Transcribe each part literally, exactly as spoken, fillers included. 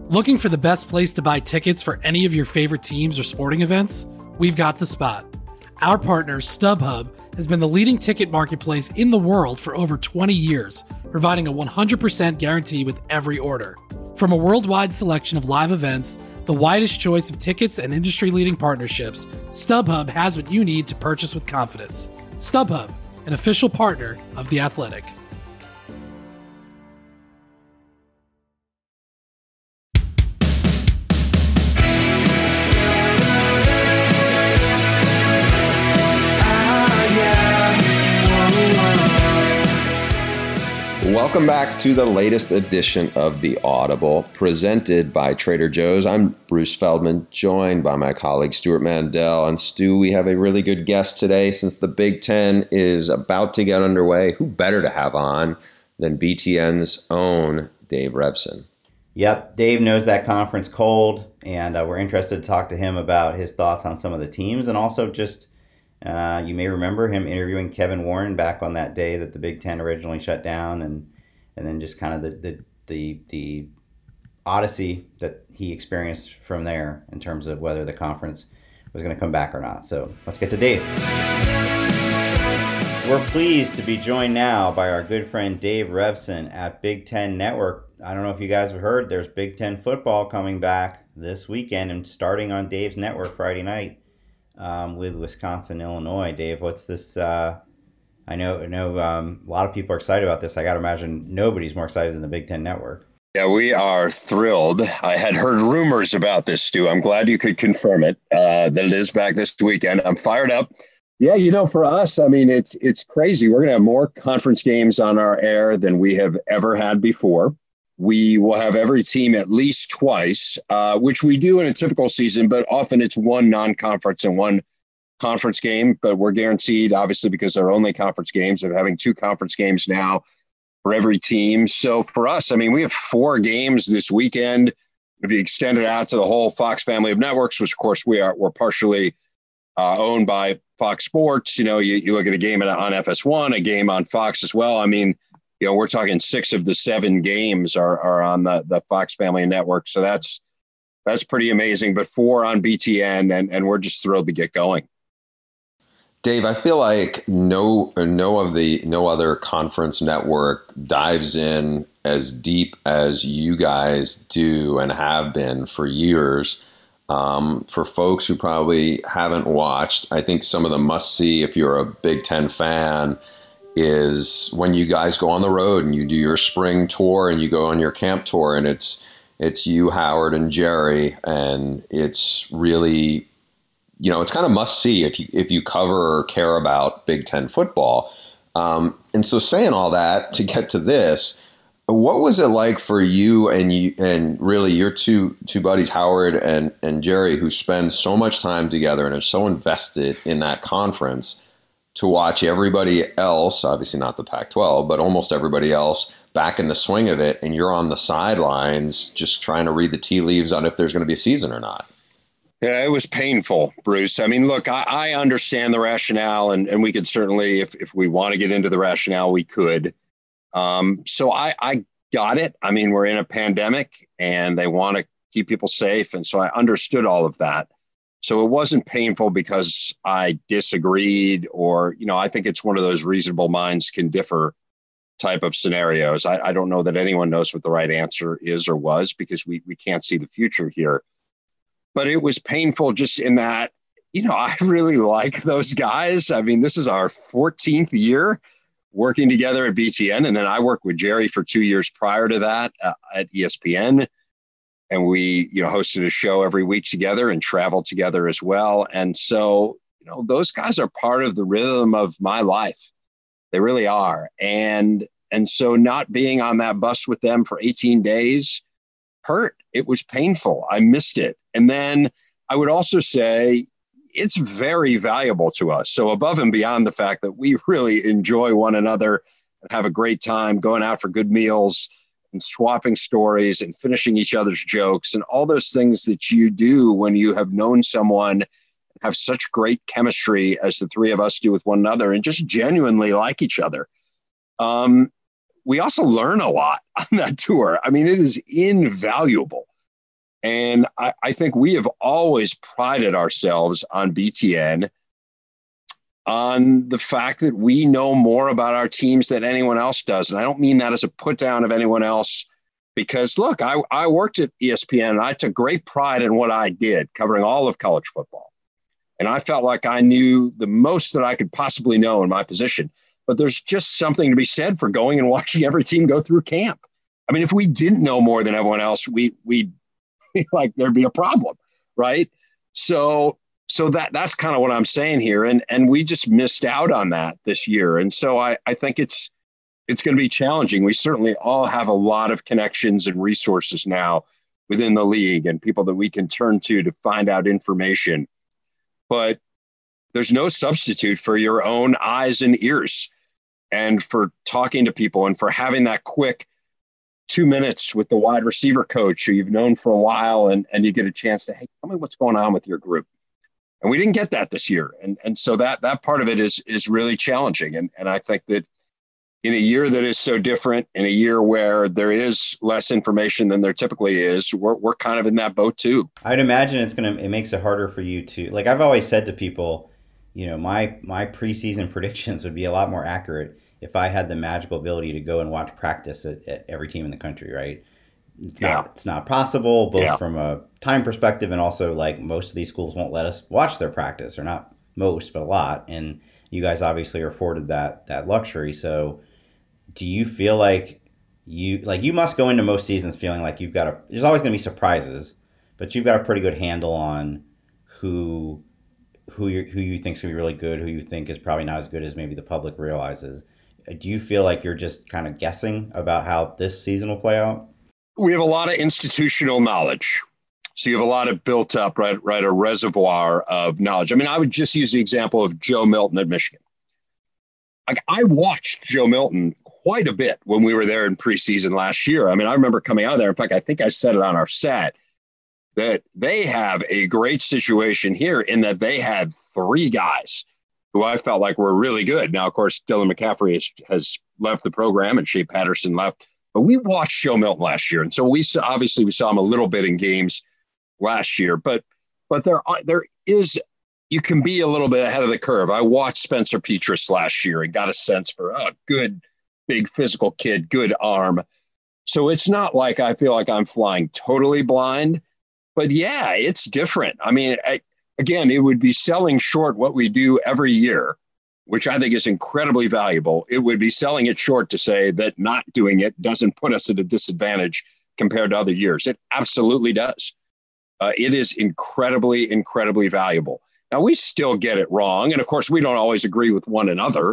Looking for the best place to buy tickets for any of your favorite teams or sporting events? We've got the spot. Our partner, StubHub, has been the leading ticket marketplace in the world for over twenty years, providing a one hundred percent guarantee with every order. From a worldwide selection of live events, the widest choice of tickets and industry-leading partnerships, StubHub has what you need to purchase with confidence. StubHub, an official partner of The Athletic. Welcome back to the latest edition of The Audible, presented by Trader Joe's. I'm Bruce Feldman, joined by my colleague Stuart Mandel. And Stu, we have a really good guest today since the Big Ten is about to get underway. Who better to have on than B T N's own Dave Revsine? Yep, Dave knows that conference cold, and uh, we're interested to talk to him about his thoughts on some of the teams, and also just, uh, you may remember him interviewing Kevin Warren back on that day that the Big Ten originally shut down, and and then just kind of the the the, the odyssey that he experienced from there in terms of whether the conference was going to come back or not. So let's get to Dave. We're pleased to be joined now by our good friend Dave Revsine at Big Ten Network. I don't know if you guys have heard, there's Big Ten football coming back this weekend and starting on Dave's network Friday night um, with Wisconsin, Illinois. Dave, what's this? Uh, I know, I know um, a lot of people are excited about this. I got to imagine nobody's more excited than the Big Ten Network. Yeah, we are thrilled. I had heard rumors about this, Stu. I'm glad you could confirm it, uh, that it is back this weekend. I'm fired up. Yeah, you know, for us, I mean, it's it's crazy. We're going to have more conference games on our air than we have ever had before. We will have every team at least twice, uh, which we do in a typical season, but often it's one non-conference and one conference game. But we're guaranteed, obviously, because they're only conference games, of having two conference games now for every team. So for us, I mean, we have four games this weekend. If you extend it out to the whole Fox family of networks, which of course we are, we're partially uh, owned by Fox Sports. You know, you, you look at a game on F S one, a game on Fox as well. I mean, you know, we're talking six of the seven games are are on the, the Fox family network. So that's that's pretty amazing. But four on B T N, and, and we're just thrilled to get going. Dave, I feel like no no of the no other conference network dives in as deep as you guys do and have been for years. Um, for folks who probably haven't watched, I think some of the must-see if you're a Big Ten fan is when you guys go on the road and you do your spring tour and you go on your camp tour, and it's it's you, Howard, and Jerry, and it's really, you know, it's kind of must-see if you if you cover or care about Big Ten football. Um, and so saying all that to get to this, what was it like for you and you and really your two two buddies, Howard and, and Jerry, who spend so much time together and are so invested in that conference, to watch everybody else, obviously not the Pac twelve, but almost everybody else back in the swing of it, and you're on the sidelines just trying to read the tea leaves on if there's going to be a season or not? Yeah, it was painful, Bruce. I mean, look, I, I understand the rationale, and, and we could certainly, if, if we want to get into the rationale, we could. Um, so I, I got it. I mean, we're in a pandemic and they want to keep people safe. And so I understood all of that. So it wasn't painful because I disagreed or, you know, I think it's one of those reasonable minds can differ type of scenarios. I, I don't know that anyone knows what the right answer is or was because we, we can't see the future here. But it was painful just in that, you know, I really like those guys. I mean, this is our fourteenth year working together at B T N. And then I worked with Jerry for two years prior to that uh, at E S P N. And we, you know, hosted a show every week together and traveled together as well. And so, you know, those guys are part of the rhythm of my life. They really are. And, and so not being on that bus with them for eighteen days hurt. It was painful. I missed it. And then I would also say, it's very valuable to us. So above and beyond the fact that we really enjoy one another and have a great time going out for good meals and swapping stories and finishing each other's jokes and all those things that you do when you have known someone, have such great chemistry as the three of us do with one another and just genuinely like each other. Um, we also learn a lot on that tour. I mean, it is invaluable And I, I think we have always prided ourselves on B T N on the fact that we know more about our teams than anyone else does. And I don't mean that as a put down of anyone else, because look, I, I worked at E S P N and I took great pride in what I did, covering all of college football. And I felt like I knew the most that I could possibly know in my position. But there's just something to be said for going and watching every team go through camp. I mean, if we didn't know more than everyone else, we, we'd like there'd be a problem, right? So So that that's kind of what I'm saying here. And and we just missed out on that this year. And so I, I think it's it's going to be challenging. We certainly all have a lot of connections and resources now within the league and people that we can turn to to find out information. But there's no substitute for your own eyes and ears and for talking to people and for having that quick two minutes with the wide receiver coach who you've known for a while and, and you get a chance to, hey, tell me what's going on with your group. And we didn't get that this year. And and so that that part of it is is really challenging. And and I think that in a year that is so different, in a year where there is less information than there typically is, we're we're kind of in that boat too. I'd imagine it's gonna it makes it harder for you to, like I've always said to people, you know, my my preseason predictions would be a lot more accurate if I had the magical ability to go and watch practice at, at every team in the country, right? It's not, yeah. it's not possible, both yeah. from a time perspective and also like most of these schools won't let us watch their practice, or not most, but a lot. And you guys obviously are afforded that that luxury. So do you feel like you like you must go into most seasons feeling like you've got a, there's always going to be surprises, but you've got a pretty good handle on who who you who you think's going to be really good, who you think is probably not as good as maybe the public realizes. Do you feel like you're just kind of guessing about how this season will play out? We have a lot of institutional knowledge. So you have a lot of built up, right, right, a reservoir of knowledge. I mean, I would just use the example of Joe Milton at Michigan. Like, I watched Joe Milton quite a bit when we were there in preseason last year. I mean, I remember coming out of there. In fact, I think I said it on our set that they have a great situation here in that they had three guys who I felt like were really good. Now, of course, Dylan McCaffrey has, has left the program and Shea Patterson left. But we watched Joe Milton last year, and so we saw, obviously we saw him a little bit in games last year. But but there are, there is you can be a little bit ahead of the curve. I watched Spencer Petras last year and got a sense for a oh, good, big physical kid, good arm. So it's not like I feel like I'm flying totally blind. But yeah, it's different. I mean, I, again, it would be selling short what we do every year, which I think is incredibly valuable. It would be selling it short to say that not doing it doesn't put us at a disadvantage compared to other years. It absolutely does. Uh, it is incredibly, incredibly valuable. Now, we still get it wrong. And of course, we don't always agree with one another.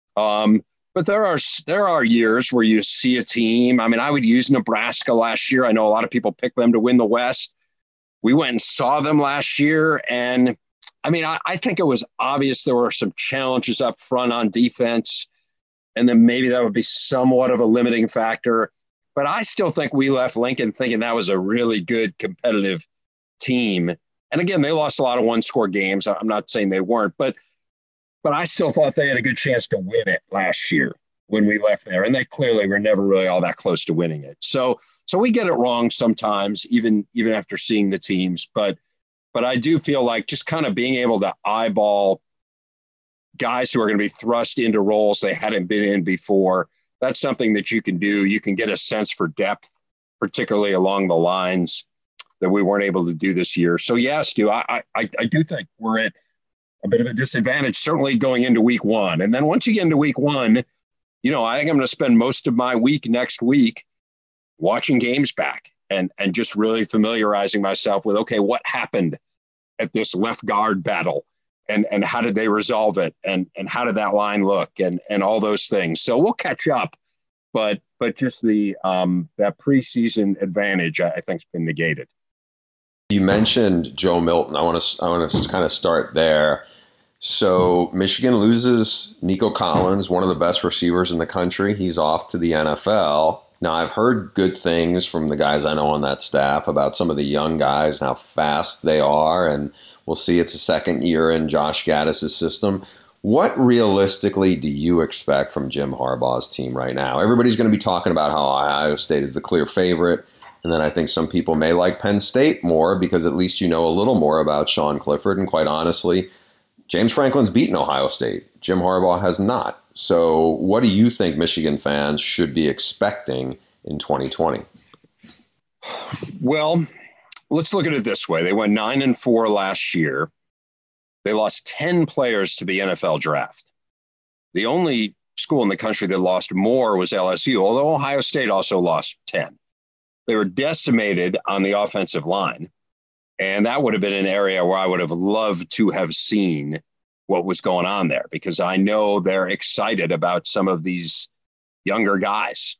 Um, but there are there are years where you see a team. I mean, I would use Nebraska last year. I know a lot of people pick them to win the West. We went and saw them last year, and I mean, I, I think it was obvious there were some challenges up front on defense, and then maybe that would be somewhat of a limiting factor. But I still think we left Lincoln thinking that was a really good competitive team. And again, they lost a lot of one-score games. I'm not saying they weren't, but but I still thought they had a good chance to win it last year when we left there. And they clearly were never really all that close to winning it. So so we get it wrong sometimes, even even after seeing the teams. But But I do feel like just kind of being able to eyeball guys who are going to be thrust into roles they hadn't been in before, that's something that you can do. You can get a sense for depth, particularly along the lines that we weren't able to do this year. So, yes, Stu, I, I, I do think we're at a bit of a disadvantage, certainly going into week one. And then once you get into week one, you know, I think I'm going to spend most of my week next week watching games back. And, and just really familiarizing myself with, okay, what happened at this left guard battle and, and how did they resolve it? And, and how did that line look and, and all those things. So we'll catch up, but, but just the, um, that preseason advantage, I, I think has been negated. You mentioned Joe Milton. I want to, I want to kind of start there. So Michigan loses Nico Collins, one of the best receivers in the country. He's off to the N F L. Now, I've heard good things from the guys I know on that staff about some of the young guys and how fast they are, and we'll see it's a second year in Josh Gaddis' system. What realistically do you expect from Jim Harbaugh's team right now? Everybody's going to be talking about how Ohio State is the clear favorite. And then I think some people may like Penn State more because at least you know a little more about Sean Clifford. And quite honestly, James Franklin's beaten Ohio State. Jim Harbaugh has not. So what do you think Michigan fans should be expecting in twenty twenty? Well, let's look at it this way. They went nine and four last year. They lost ten players to the N F L draft. The only school in the country that lost more was L S U, although Ohio State also lost ten. They were decimated on the offensive line. And that would have been an area where I would have loved to have seen what was going on there, because I know they're excited about some of these younger guys.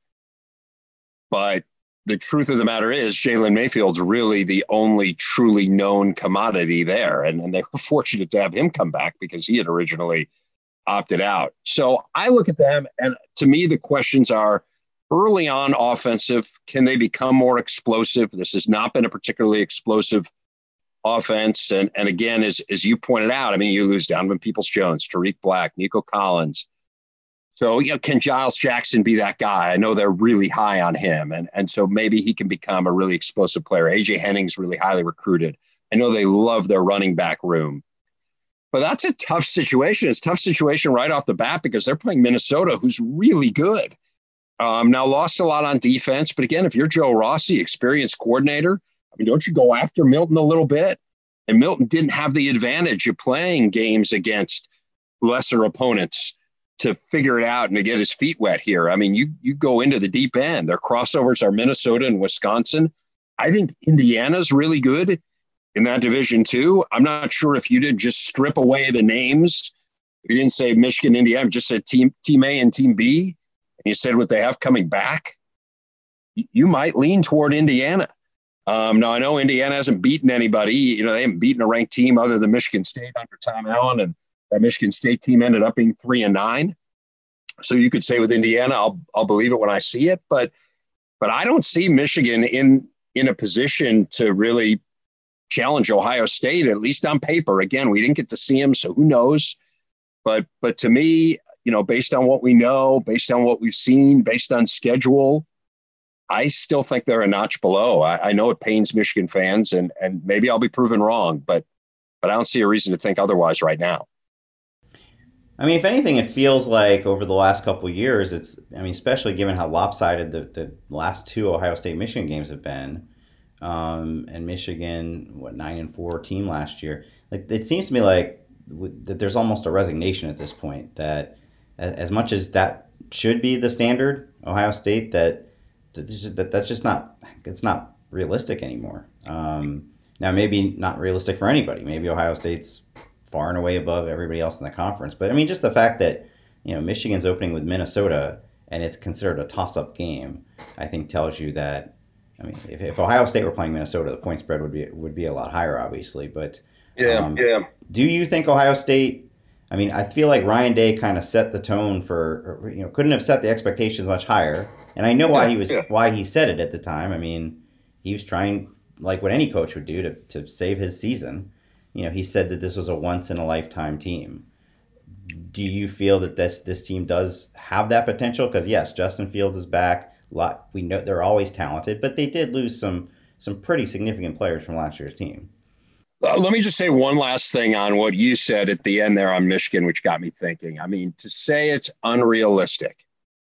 But the truth of the matter is Jalen Mayfield's really the only truly known commodity there. And, and they were fortunate to have him come back because he had originally opted out. So I look at them, and to me, the questions are early on offensive. Can they become more explosive? This has not been a particularly explosive offense. And, and again, as, as you pointed out, I mean, you lose Donovan Peoples-Jones, Tariq Black, Nico Collins. So, you know, can Giles Jackson be that guy? I know they're really high on him. And, and so maybe he can become a really explosive player. A J Henning's really highly recruited. I know they love their running back room. But that's a tough situation. It's a tough situation right off the bat because they're playing Minnesota, who's really good. Um, now, lost a lot on defense. But again, if you're Joe Rossi, experienced coordinator, I mean, don't you go after Milton a little bit? And Milton didn't have the advantage of playing games against lesser opponents to figure it out and to get his feet wet here. I mean, you you go into the deep end. Their crossovers are Minnesota and Wisconsin. I think Indiana's really good in that division too. I'm not sure if you did just strip away the names. If you didn't say Michigan, Indiana, just said team, team A and team B, and you said what they have coming back, you might lean toward Indiana. Um, now, I know Indiana hasn't beaten anybody. You know, they haven't beaten a ranked team other than Michigan State under Tom Allen, and that Michigan State team ended up being three and nine. So you could say with Indiana, I'll I'll believe it when I see it. But but I don't see Michigan in in a position to really challenge Ohio State, at least on paper. Again, we didn't get to see them, so who knows? But but to me, you know, based on what we know, based on what we've seen, based on schedule, I still think they're a notch below. I, I know it pains Michigan fans, and and maybe I'll be proven wrong, but but I don't see a reason to think otherwise right now. I mean, if anything, it feels like over the last couple of years, it's, I mean, especially given how lopsided the, the last two Ohio State-Michigan games have been, um, and Michigan, what, nine and four team last year, like it seems to me like that there's almost a resignation at this point that as much as that should be the standard, Ohio State, that, that that's just not, it's not realistic anymore. Um, now, maybe not realistic for anybody. Maybe Ohio State's far and away above everybody else in the conference. But I mean, just the fact that, you know, Michigan's opening with Minnesota and it's considered a toss-up game, I think tells you that, I mean, if, if Ohio State were playing Minnesota, the point spread would be would be a lot higher, obviously. But yeah, um, yeah. Do you think Ohio State, I mean, I feel like Ryan Day kind of set the tone for, or, you know, couldn't have set the expectations much higher. And I know why yeah, he was, yeah. why he said it at the time. I mean, he was trying, like what any coach would do, to, to save his season. You know, he said that this was a once-in-a-lifetime team. Do you feel that this this team does have that potential? Because, yes, Justin Fields is back. A lot, we know they're always talented, but they did lose some some pretty significant players from last year's team. Uh, let me just say one last thing on what you said at the end there on Michigan, which got me thinking. I mean, to say it's unrealistic.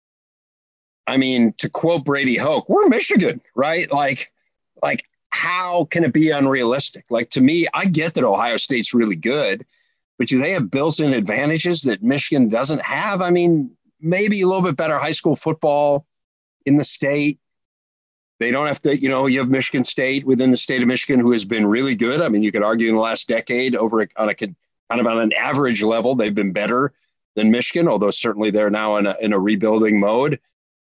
I mean, to quote Brady Hoke, we're Michigan, right? Like, like. How can it be unrealistic? Like, to me, I get that Ohio State's really good, but do they have built-in advantages that Michigan doesn't have? I mean, maybe a little bit better high school football in the state. They don't have to, you know, you have Michigan State within the state of Michigan who has been really good. I mean, you could argue in the last decade over on a kind of on an average level, they've been better than Michigan, although certainly they're now in a, in a rebuilding mode.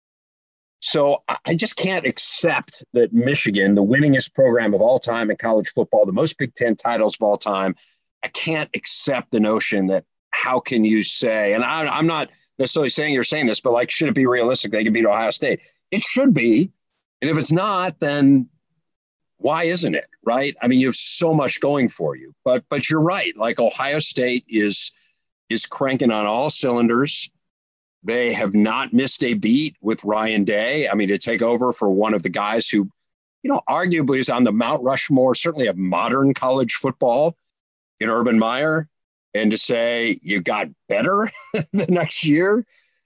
So I just can't accept that Michigan, the winningest program of all time in college football, the most Big Ten titles of all time, I can't accept the notion that how can you say, and I, I'm not necessarily saying you're saying this, but like, should it be realistic they can beat Ohio State? It should be. And if it's not, then why isn't it, right? I mean, you have so much going for you. But but you're right. Like, Ohio State is is cranking on all cylinders. They have not missed a beat with Ryan Day. I mean, to take over for one of the guys who you know, arguably is on the Mount Rushmore, certainly of modern college football in Urban Meyer, and to say you got better the next year.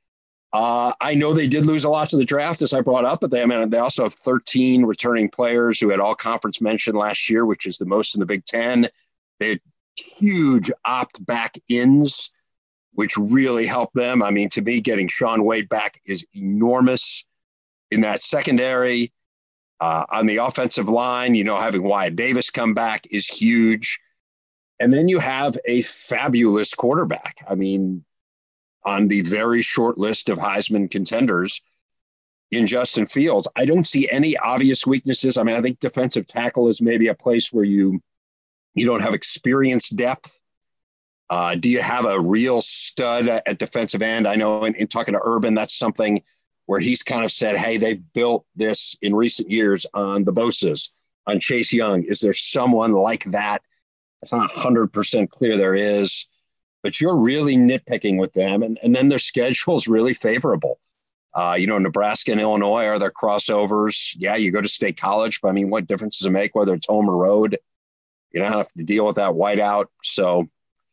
Uh, I know they did lose a lot to the draft, as I brought up, but they, I mean, they also have thirteen returning players who had all conference mention last year, which is the most in the Big Ten. They had huge opt back ins, which really helped them. I mean, to me, getting Shaun Wade back is enormous in that secondary. Uh, on the offensive line, you know, having Wyatt Davis come back is huge. And then you have a fabulous quarterback. I mean, on the very short list of Heisman contenders in Justin Fields, I don't see any obvious weaknesses. I mean, I think defensive tackle is maybe a place where you you don't have experience depth. Uh, do you have a real stud at defensive end? I know in, in talking to Urban, that's something where he's kind of said, hey, they built this in recent years on the Bosa's, on Chase Young. Is there someone like that? It's not one hundred percent clear there is, but you're really nitpicking with them. And, and then their schedule is really favorable. Uh, you know, Nebraska and Illinois are their crossovers. Yeah, you go to State College, but I mean, what difference does it make whether it's home or road? You don't have to deal with that whiteout. So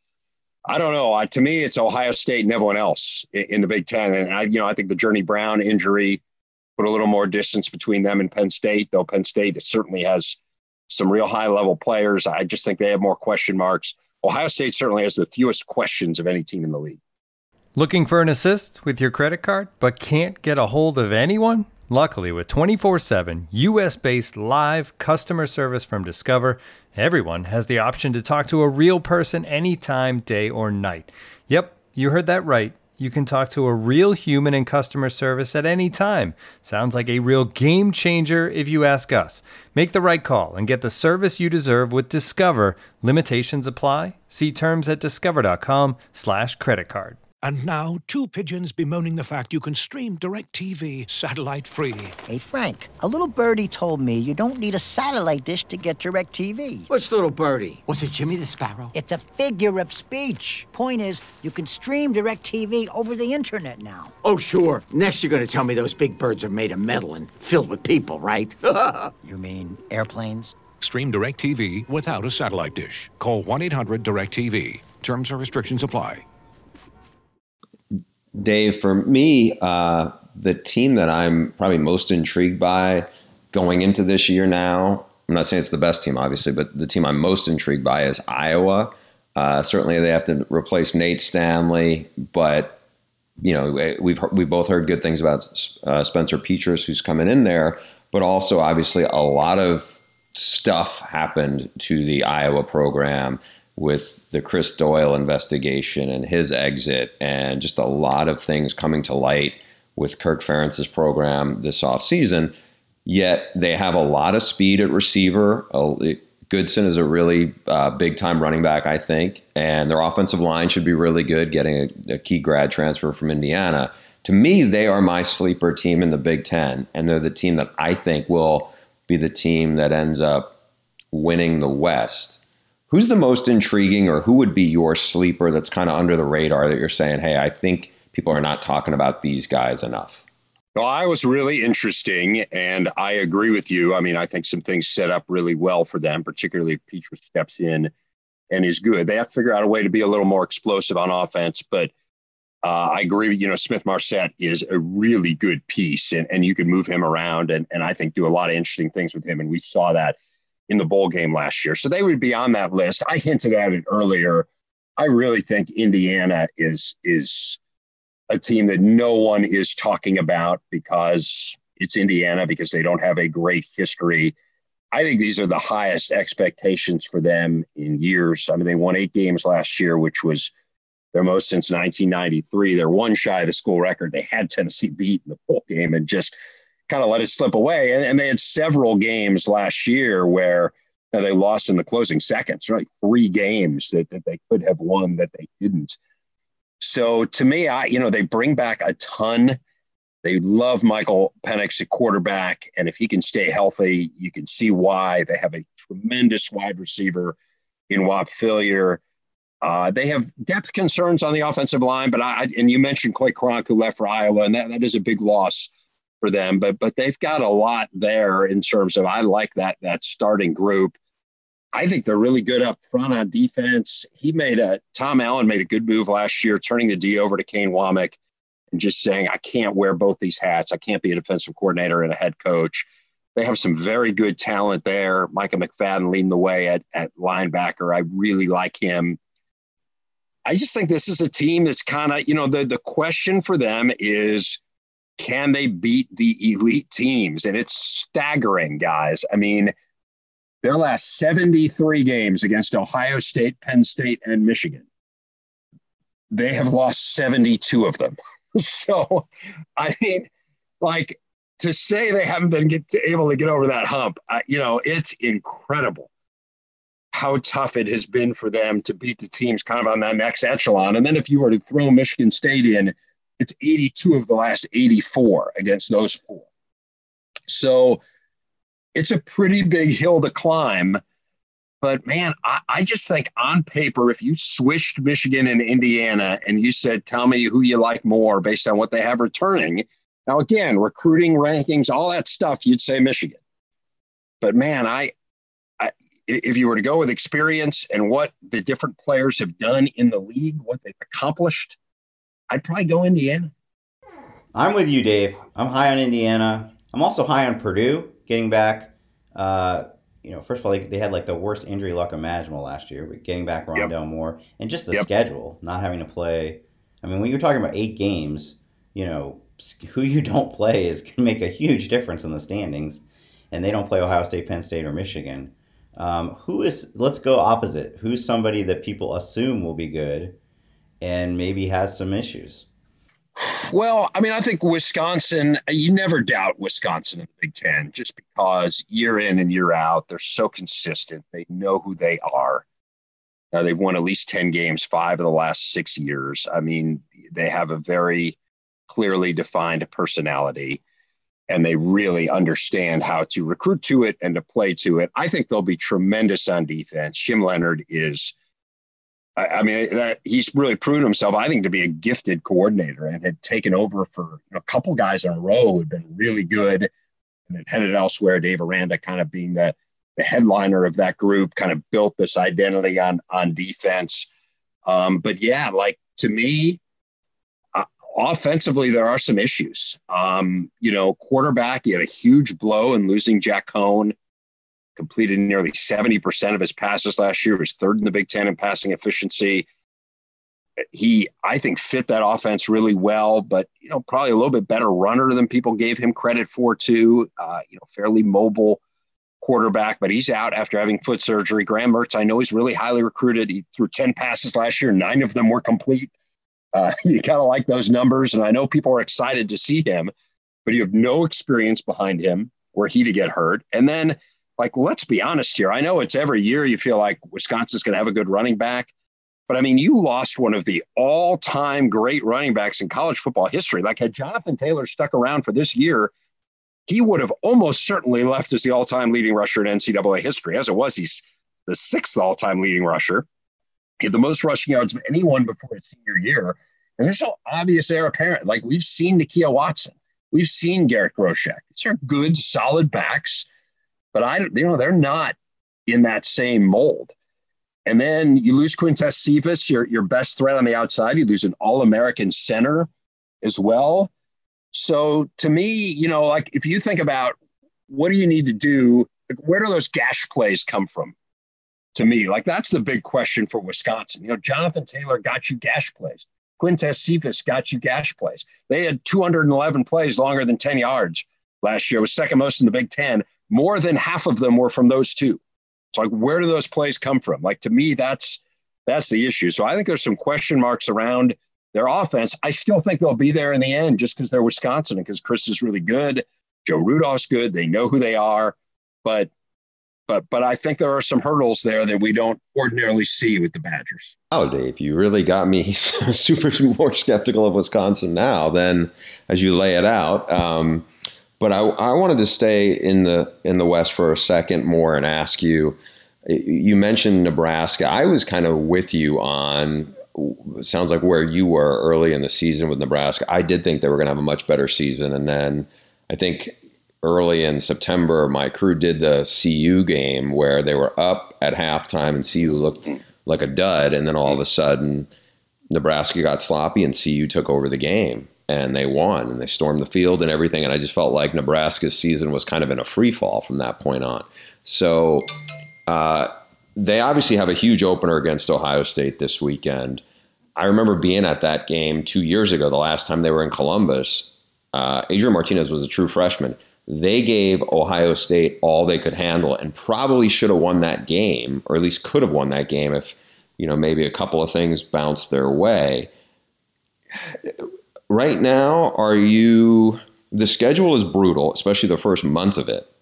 I don't know. Uh, to me, it's Ohio State and everyone else in, in the Big Ten. And I, you know, I think the Journey Brown injury put a little more distance between them and Penn State, though Penn State certainly has some real high-level players. I just think they have more question marks. Ohio State certainly has the fewest questions of any team in the league. Looking for an assist with your credit card, but can't get a hold of anyone? Luckily, with twenty-four seven U S-based live customer service from Discover, everyone has the option to talk to a real person anytime, day or night. Yep, you heard that right. You can talk to a real human in customer service at any time. Sounds like a real game changer if you ask us. Make the right call and get the service you deserve with Discover. Limitations apply. See terms at discover.com slash credit card. And now, two pigeons bemoaning the fact you can stream DirecTV satellite-free. Hey, Frank, a little birdie told me you don't need a satellite dish to get DirecTV. Which little birdie? Was it Jimmy the Sparrow? It's a figure of speech. Point is, you can stream DirecTV over the internet now. Oh, sure. Next you're going to tell me those big birds are made of metal and filled with people, right? You mean airplanes? Stream DirecTV without a satellite dish. Call one eight hundred direct T V. Terms and restrictions apply. Dave, for me, uh, the team that I'm probably most intrigued by going into this year now, I'm not saying it's the best team, obviously, but the team I'm most intrigued by is Iowa. Uh, certainly they have to replace Nate Stanley, but you know, we've we've both heard good things about uh, Spencer Petras, who's coming in there, but also obviously a lot of stuff happened to the Iowa program with the Chris Doyle investigation and his exit, and just a lot of things coming to light with Kirk Ferentz's program this offseason. Yet they have a lot of speed at receiver. Goodson is a really uh, big-time running back, I think, and their offensive line should be really good, getting a, a key grad transfer from Indiana. To me, they are my sleeper team in the Big Ten, and they're the team that I think will be the team that ends up winning the West. Who's the most intriguing, or who would be your sleeper that's kind of under the radar that you're saying, hey, I think people are not talking about these guys enough? Well, I was really interesting, and I agree with you. I mean, I think some things set up really well for them, particularly if Petras steps in and is good. They have to figure out a way to be a little more explosive on offense, but uh, I agree. You know, Smith-Marsette is a really good piece, and, and you can move him around and, and I think do a lot of interesting things with him, and we saw that in the bowl game last year. So they would be on that list. I hinted at it earlier. I really think Indiana is is a team that no one is talking about because it's Indiana, because they don't have a great history. I think these are the highest expectations for them in years. I mean, they won eight games last year, which was their most since nineteen ninety-three. They're one shy of the school record. They had Tennessee beat in the bowl game and just kind of let it slip away. And, and they had several games last year where you know, they lost in the closing seconds, right? Three games that, that they could have won that they didn't. So to me, I, you know, they bring back a ton. They love Michael Penix at quarterback. And if he can stay healthy, you can see why. They have a tremendous wide receiver in Whop Phillier. Uh, they have depth concerns on the offensive line, but I, and you mentioned Clay Kronk, who left for Iowa, and that, that is a big loss for them, but but they've got a lot there in terms of, I like that that starting group. I think they're really good up front on defense. He made a Tom Allen made a good move last year, turning the D over to Kane Womack and just saying, I can't wear both these hats. I can't be a defensive coordinator and a head coach. They have some very good talent there. Micah McFadden leading the way at, at linebacker. I really like him. I just think this is a team that's kind of, you know, the, the question for them is, can they beat the elite teams? And it's staggering, guys. I mean, their last seventy-three games against Ohio State, Penn State, and Michigan, they have lost seventy-two of them. So, I mean, like, to say they haven't been get to, able to get over that hump, uh, you know, it's incredible how tough it has been for them to beat the teams kind of on that next echelon. And then if you were to throw Michigan State in, it's eighty-two of the last eighty-four against those four. So it's a pretty big hill to climb. But, man, I, I just think on paper, if you switched Michigan and Indiana and you said, tell me who you like more based on what they have returning. Now, again, recruiting rankings, all that stuff, you'd say Michigan. But, man, I, I if you were to go with experience and what the different players have done in the league, what they've accomplished, I'd probably go Indiana. I'm with you, Dave. I'm high on Indiana. I'm also high on Purdue getting back. Uh, you know, first of all, they, they had like the worst injury luck imaginable last year, but getting back Rondell yep. Moore and just the yep. schedule, not having to play. I mean, when you're talking about eight games, you know, who you don't play is going to make a huge difference in the standings. And they don't play Ohio State, Penn State, or Michigan. Um, who is, let's go opposite. Who's somebody that people assume will be good and maybe has some issues? Well, I mean, I think Wisconsin, you never doubt Wisconsin in the Big Ten just because year in and year out, they're so consistent. They know who they are. Uh, they've won at least ten games, five of the last six years. I mean, they have a very clearly defined personality, and they really understand how to recruit to it and to play to it. I think they'll be tremendous on defense. Jim Leonard is I mean, that he's really proven himself, I think, to be a gifted coordinator and had taken over for you know, a couple guys in a row who had been really good and then headed elsewhere. Dave Aranda kind of being the, the headliner of that group, kind of built this identity on, on defense. Um, but, yeah, like, to me, uh, offensively, there are some issues. Um, you know, quarterback, he had a huge blow in losing Jack Cohn. Completed nearly seventy percent of his passes last year. He was third in the Big Ten in passing efficiency. He, I think, fit that offense really well, but, you know, probably a little bit better runner than people gave him credit for, too. Uh, you know, fairly mobile quarterback, but he's out after having foot surgery. Graham Mertz, I know he's really highly recruited. He threw ten passes last year. Nine of them were complete. Uh, you kind of like those numbers, and I know people are excited to see him, but you have no experience behind him were he to get hurt. And then, like, let's be honest here. I know it's every year you feel like Wisconsin's going to have a good running back. But, I mean, you lost one of the all-time great running backs in college football history. Like, had Jonathan Taylor stuck around for this year, he would have almost certainly left as the all-time leading rusher in N C double A history. As it was, he's the sixth all-time leading rusher. He had the most rushing yards of anyone before his senior year. And there's no obvious heir apparent. Like, we've seen Nakia Watson. We've seen Garrett Groshek. These are good, solid backs. But, I, you know, they're not in that same mold. And then you lose Quintez Cephas, your, your best threat on the outside. You lose an All-American center as well. So, to me, you know, like, if you think about what do you need to do, like, where do those gash plays come from? To me, like, that's the big question for Wisconsin. You know, Jonathan Taylor got you gash plays. Quintez Cephas got you gash plays. They had two hundred eleven plays longer than ten yards last year. It was second most in the Big Ten. More than half of them were from those two. So, like, where do those plays come from? Like, to me, that's that's the issue. So I think there's some question marks around their offense. I still think they'll be there in the end just because they're Wisconsin and because Chris is really good. Joe Rudolph's good. They know who they are. But but but I think there are some hurdles there that we don't ordinarily see with the Badgers. Oh, Dave, you really got me super more skeptical of Wisconsin now than as you lay it out. Um, But I, I wanted to stay in the in the West for a second more and ask you, you mentioned Nebraska. I was kind of with you on, it sounds like where you were early in the season with Nebraska. I did think they were going to have a much better season. And then I think early in September, my crew did the C U game where they were up at halftime and C U looked like a dud. And then all of a sudden, Nebraska got sloppy and C U took over the game and they won and they stormed the field and everything. And I just felt like Nebraska's season was kind of in a free fall from that point on. So uh, they obviously have a huge opener against Ohio State this weekend. I remember being at that game two years ago, the last time they were in Columbus. Uh, Adrian Martinez was a true freshman. They gave Ohio State all they could handle and probably should have won that game, or at least could have won that game if, you know, maybe a couple of things bounced their way. Right now, are you – the schedule is brutal, especially the first month of it.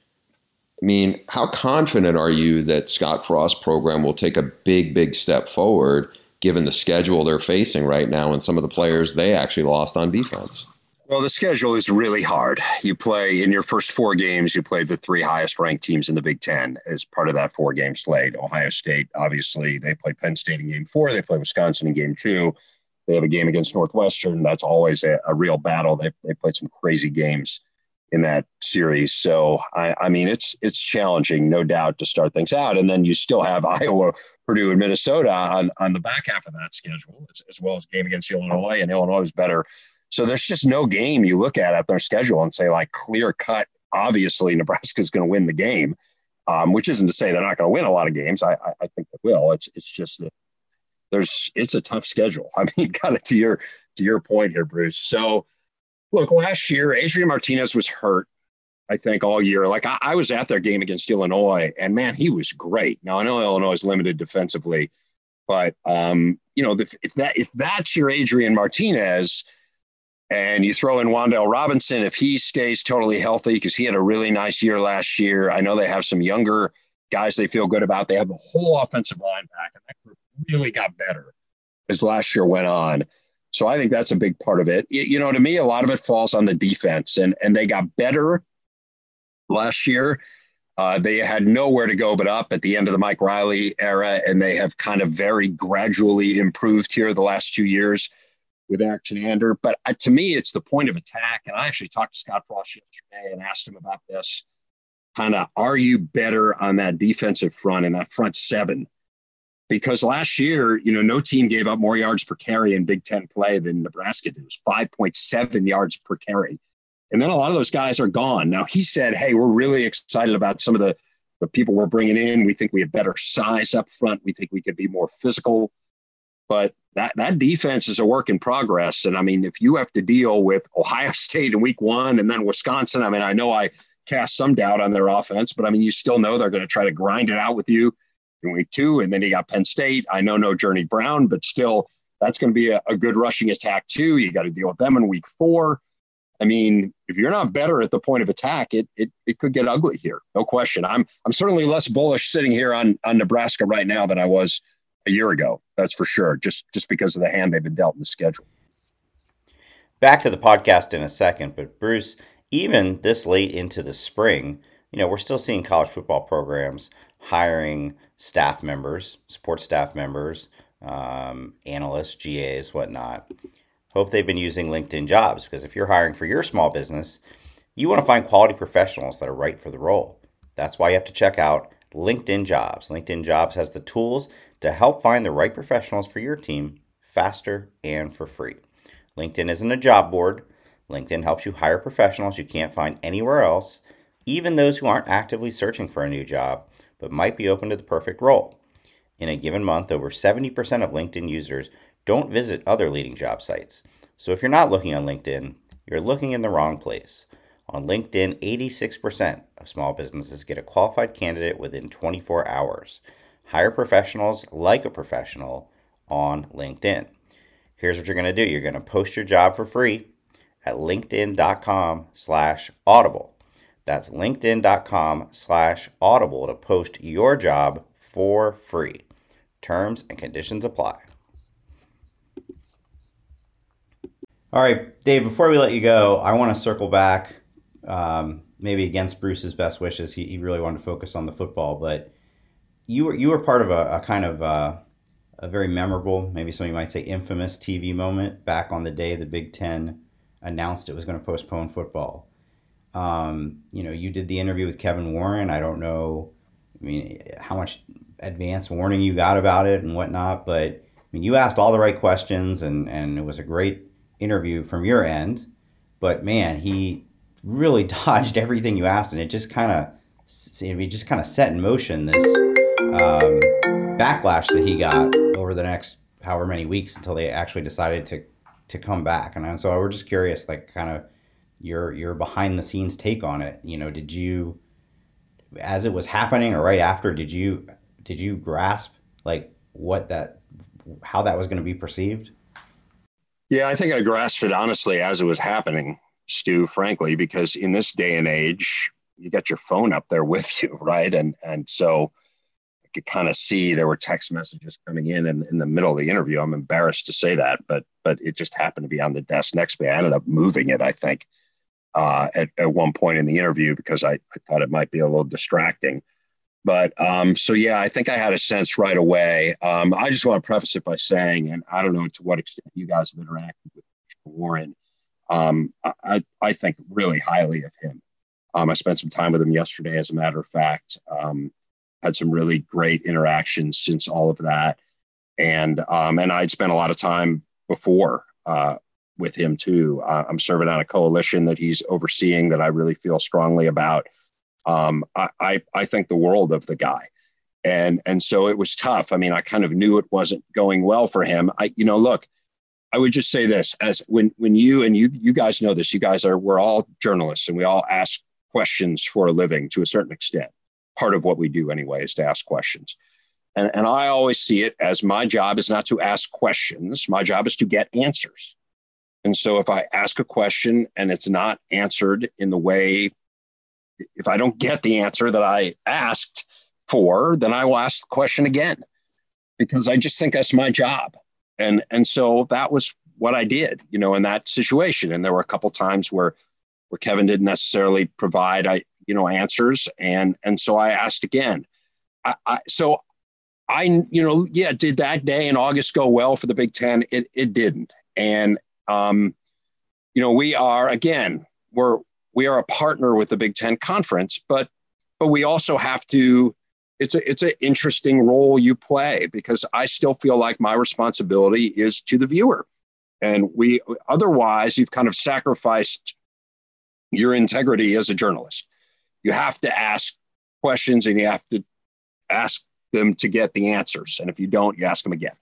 I mean, how confident are you that Scott Frost's program will take a big, big step forward given the schedule they're facing right now and some of the players they actually lost on defense? Well, the schedule is really hard. You play in your first four games, you play the three highest ranked teams in the Big Ten as part of that four game slate. Ohio State, obviously, they play Penn State in game four. They play Wisconsin in game two. They have a game against Northwestern. That's always a, a real battle. They they played some crazy games in that series. So, I, I mean, it's it's challenging, no doubt, to start things out. And then you still have Iowa, Purdue, and Minnesota on, on the back half of that schedule, as, as well as game against Illinois. And Illinois is better. So there's just no game you look at at their schedule and say, like, clear cut, obviously Nebraska's going to win the game, um, which isn't to say they're not going to win a lot of games. I, I, I think they will. It's it's just that there's it's a tough schedule. I mean, kind of to your to your point here, Bruce. So, look, last year, Adrian Martinez was hurt, I think, all year. Like, I, I was at their game against Illinois, and, man, he was great. Now, I know Illinois is limited defensively, but, um, you know, if, if that if that's your Adrian Martinez – and you throw in Wan'Dale Robinson, if he stays totally healthy, because he had a really nice year last year. I know they have some younger guys they feel good about. They have the whole offensive line back, and that group really got better as last year went on. So I think that's a big part of it. You, you know, to me, a lot of it falls on the defense, and, and they got better last year. Uh, they had nowhere to go but up at the end of the Mike Riley era, and they have kind of very gradually improved here the last two years with Eric Chinander. But uh, to me, it's the point of attack. And I actually talked to Scott Frost yesterday and asked him about this. Kind of, are you better on that defensive front and that front seven? Because last year, you know, no team gave up more yards per carry in Big Ten play than Nebraska did. It was five point seven yards per carry. And then a lot of those guys are gone. Now, he said, hey, we're really excited about some of the, the people we're bringing in. We think we have better size up front. We think we could be more physical. But that, that defense is a work in progress. And, I mean, if you have to deal with Ohio State in week one and then Wisconsin, I mean, I know I cast some doubt on their offense, but, I mean, you still know they're going to try to grind it out with you in week two. And then you got Penn State. I know no Journey Brown, but still that's going to be a, a good rushing attack too. You got to deal with them in week four. I mean, if you're not better at the point of attack, it it, it could get ugly here. No question. I'm I'm certainly less bullish sitting here on, on Nebraska right now than I was a year ago. That's for sure. Just just because of the hand they've been dealt in the schedule. Back to the podcast in a second, but Bruce, even this late into the spring, you know, we're still seeing college football programs hiring staff members, support staff members, um, analysts, G As, whatnot. Hope they've been using LinkedIn Jobs, because if you're hiring for your small business, you want to find quality professionals that are right for the role. That's why you have to check out LinkedIn Jobs. LinkedIn Jobs has the tools to help find the right professionals for your team faster and for free. LinkedIn isn't a job board. LinkedIn helps you hire professionals you can't find anywhere else, even those who aren't actively searching for a new job, but might be open to the perfect role. In a given month, over seventy percent of LinkedIn users don't visit other leading job sites. So if you're not looking on LinkedIn, you're looking in the wrong place. On LinkedIn, eighty-six percent of small businesses get a qualified candidate within twenty-four hours. Hire professionals like a professional on LinkedIn. Here's what you're going to do. You're going to post your job for free at linkedin.com slash audible. That's linkedin.com slash audible to post your job for free. Terms and conditions apply. All right, Dave, before we let you go, I want to circle back, um, maybe against Bruce's best wishes. He, he really wanted to focus on the football, but you were you were part of a, a kind of uh, a very memorable, maybe some of you might say infamous T V moment back on the day the Big Ten announced it was going to postpone football. Um, you know, you did the interview with Kevin Warren. I don't know, I mean, how much advance warning you got about it and whatnot, but I mean, you asked all the right questions, and, and it was a great interview from your end. But man, he really dodged everything you asked, and it just kind of, it just kind of set in motion this um, backlash that he got over the next however many weeks until they actually decided to to come back. And so we're just curious, like, kind of your your behind the scenes take on it. You know, did you, as it was happening or right after, did you did you grasp like what that, how that was going to be perceived? Yeah, I think I grasped it honestly as it was happening, Stu, frankly, because in this day and age, you got your phone up there with you, right? And and so I could kind of see there were text messages coming in, in in the middle of the interview. I'm embarrassed to say that, but but it just happened to be on the desk next to me. I ended up moving it, I think, uh, at, at one point in the interview because I, I thought it might be a little distracting. But um, so, yeah, I think I had a sense right away. Um, I just want to preface it by saying, and I don't know to what extent you guys have interacted with Warren, um, I, I think really highly of him. Um, I spent some time with him yesterday, as a matter of fact, um, had some really great interactions since all of that. And um, and I'd spent a lot of time before uh, with him, too. Uh, I'm serving on a coalition that he's overseeing that I really feel strongly about. Um, I, I, I think the world of the guy. And, and so it was tough. I mean, I kind of knew it wasn't going well for him. I, you know, look, I would just say this, as when, when you, and you, you guys know this, you guys are, we're all journalists and we all ask questions for a living to a certain extent. Part of what we do anyway is to ask questions. And, and I always see it as my job is not to ask questions. My job is to get answers. And so if I ask a question and it's not answered in the way, if I don't get the answer that I asked for, then I will ask the question again, because I just think that's my job. And, and so that was what I did, you know, in that situation. And there were a couple times where, where Kevin didn't necessarily provide, I, you know, answers. And, and so I asked again. I, I, so I, you know, yeah, did that day in August go well for the Big Ten? It, it didn't. And, um, you know, we are, again, we're, we are a partner with the Big Ten Conference, but but we also have to, it's a it's an interesting role you play, because I still feel like my responsibility is to the viewer. And we otherwise you've kind of sacrificed your integrity as a journalist. You have to ask questions and you have to ask them to get the answers. And if you don't, you ask them again.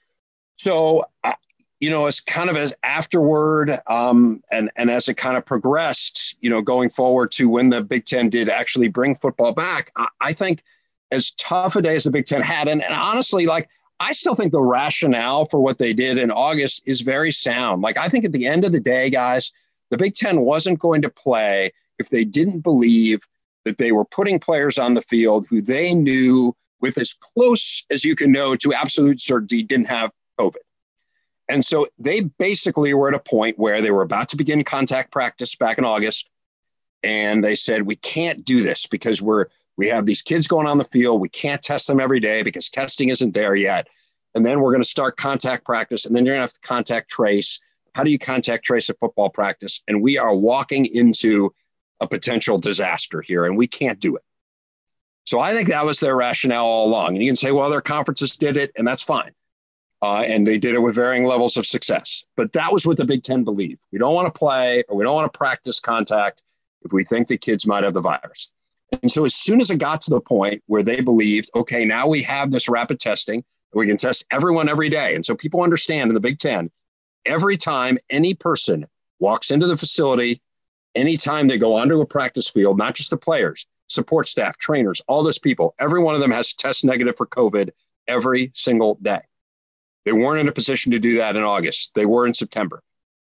So I, you know, as kind of as afterward um, and, and as it kind of progressed, you know, going forward to when the Big Ten did actually bring football back, I, I think as tough a day as the Big Ten had, and, and honestly, like, I still think the rationale for what they did in August is very sound. Like, I think at the end of the day, guys, the Big Ten wasn't going to play if they didn't believe that they were putting players on the field who they knew with as close as you can know to absolute certainty didn't have COVID. And so they basically were at a point where they were about to begin contact practice back in August. And they said, we can't do this because we're, we have these kids going on the field. We can't test them every day because testing isn't there yet. And then we're going to start contact practice. And then you're going to have to contact trace. How do you contact trace at football practice? And we are walking into a potential disaster here, and we can't do it. So I think that was their rationale all along. And you can say, well, other conferences did it, and that's fine. Uh, and they did it with varying levels of success. But that was what the Big Ten believed. We don't want to play or we don't want to practice contact if we think the kids might have the virus. And so as soon as it got to the point where they believed, okay, now we have this rapid testing, we can test everyone every day. And so people understand in the Big Ten, every time any person walks into the facility, anytime they go onto a practice field, not just the players, support staff, trainers, all those people, every one of them has to test negative for COVID every single day. They weren't in a position to do that in August. They were in September.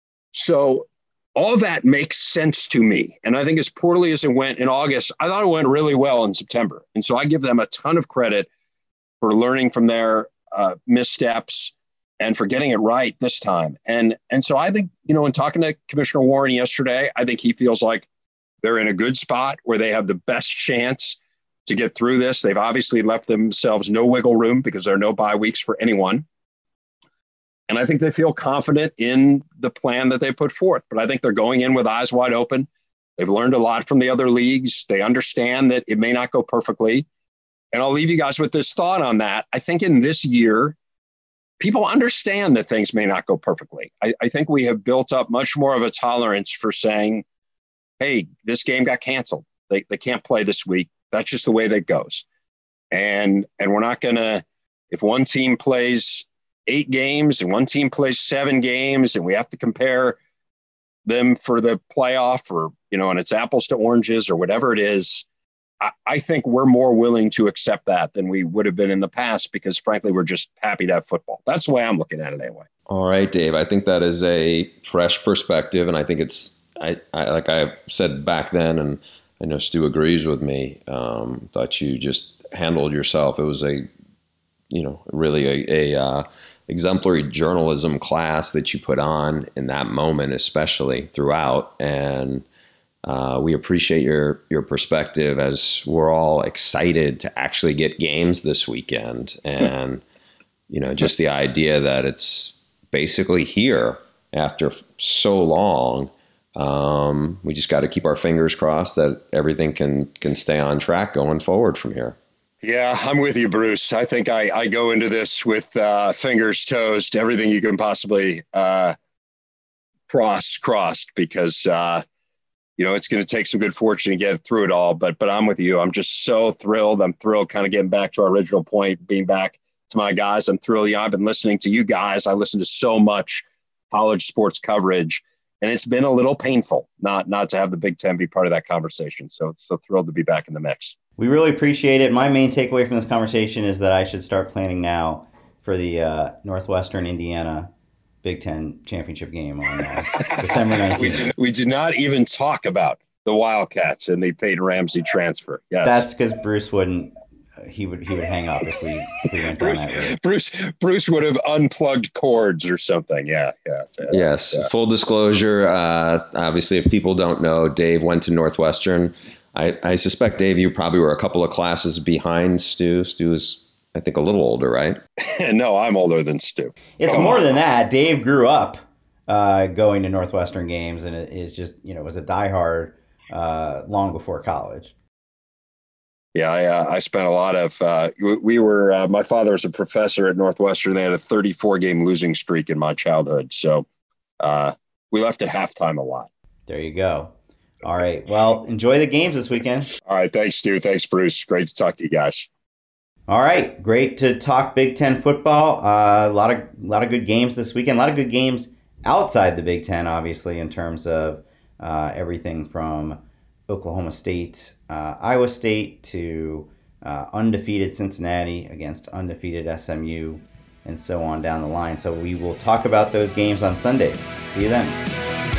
So all that makes sense to me. And I think as poorly as it went in August, I thought it went really well in September. And so I give them a ton of credit for learning from their uh, missteps and for getting it right this time. And, and so I think, you know, in talking to Commissioner Warren yesterday, I think he feels like they're in a good spot where they have the best chance to get through this. They've obviously left themselves no wiggle room because there are no bye weeks for anyone. And I think they feel confident in the plan that they put forth. But I think they're going in with eyes wide open. They've learned a lot from the other leagues. They understand that it may not go perfectly. And I'll leave you guys with this thought on that. I think in this year, people understand that things may not go perfectly. I, I think we have built up much more of a tolerance for saying, hey, this game got canceled. They they can't play this week. That's just the way that goes. And and we're not going to, if one team plays eight games and one team plays seven games and we have to compare them for the playoff, or, you know, and it's apples to oranges or whatever it is, I, I think we're more willing to accept that than we would have been in the past, because frankly, we're just happy to have football. That's the way I'm looking at it anyway. All right, Dave. I think that is a fresh perspective. And I think it's, I, I like I said back then, and I know Stu agrees with me, um, thought you just handled yourself. It was a, you know, really a, a uh, exemplary journalism class that you put on in that moment, especially throughout. And uh, we appreciate your your perspective, as we're all excited to actually get games this weekend. And, you know, just the idea that it's basically here after so long. Um, we just got to keep our fingers crossed that everything can can stay on track going forward from here. Yeah, I'm with you, Bruce. I think I, I go into this with uh, fingers, toes, to everything you can possibly uh, cross, crossed, because, uh, you know, it's going to take some good fortune to get through it all. But but I'm with you. I'm just so thrilled. I'm thrilled kind of getting back to our original point, being back to my guys. I'm thrilled. Yeah, I've been listening to you guys. I listen to so much college sports coverage. And it's been a little painful not not to have the Big Ten be part of that conversation. So so thrilled to be back in the mix. We really appreciate it. My main takeaway from this conversation is that I should start planning now for the uh, Northwestern Indiana Big Ten championship game on uh, December nineteenth. We did, we did not even talk about the Wildcats and the Peyton Ramsey transfer. Yes. That's because Bruce wouldn't. He would he would hang up if we if we went down Bruce, that road. Bruce Bruce would have unplugged cords or something. Yeah, yeah. Yes. Yeah. Full disclosure. Uh, obviously, if people don't know, Dave went to Northwestern. I, I suspect, Dave, you probably were a couple of classes behind Stu. Stu is, I think, a little older, right? No, I'm older than Stu. It's Come more on. than that. Dave grew up uh, going to Northwestern games, and it is just, you know, was a diehard uh, long before college. Yeah, I, uh, I spent a lot of, uh, we were, uh, my father was a professor at Northwestern. They had a thirty-four game losing streak in my childhood. So uh, we left at halftime a lot. There you go. All right. Well, enjoy the games this weekend. All right. Thanks, Stu. Thanks, Bruce. Great to talk to you guys. All right. Great to talk Big Ten football. Uh, a lot of, a lot of good games this weekend. A lot of good games outside the Big Ten, obviously, in terms of uh, everything from Oklahoma State, uh, Iowa State to uh, undefeated Cincinnati against undefeated S M U, and so on down the line. So we will talk about those games on Sunday. See you then.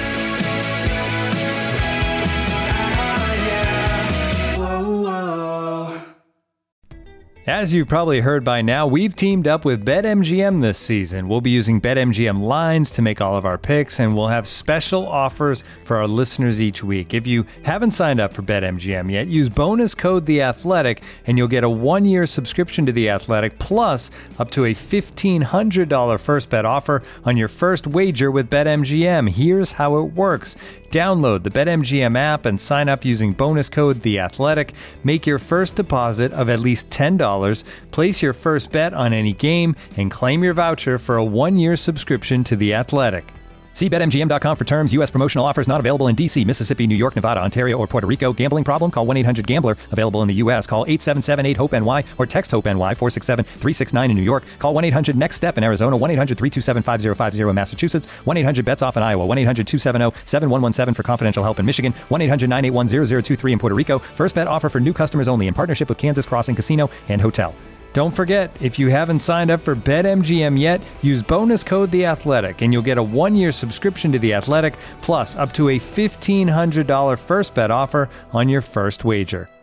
As you've probably heard by now, we've teamed up with BetMGM this season. We'll be using BetMGM lines to make all of our picks, and we'll have special offers for our listeners each week. If you haven't signed up for BetMGM yet, use bonus code The Athletic, and you'll get a one-year subscription to The Athletic, plus up to a fifteen hundred dollars first bet offer on your first wager with BetMGM. Here's how it works. Download the BetMGM app and sign up using bonus code The Athletic. Make your first deposit of at least ten dollars, place your first bet on any game, and claim your voucher for a one-year subscription to The Athletic. See Bet M G M dot com for terms. U S promotional offers not available in D C, Mississippi, New York, Nevada, Ontario, or Puerto Rico. Gambling problem? Call one eight hundred gambler. Available in the U S. Call eight seven seven eight hope N Y or text HOPE-NY four six seven three six nine in New York. Call one eight hundred next step in Arizona. one eight hundred three two seven five zero five zero in Massachusetts. one eight hundred bets off in Iowa. one eight hundred two seven zero seven one one seven for confidential help in Michigan. one eight hundred nine eight one zero zero two three in Puerto Rico. First bet offer for new customers only in partnership with Kansas Crossing Casino and Hotel. Don't forget, if you haven't signed up for BetMGM yet, use bonus code The Athletic, and you'll get a one-year subscription to The Athletic, plus up to a fifteen hundred dollars first bet offer on your first wager.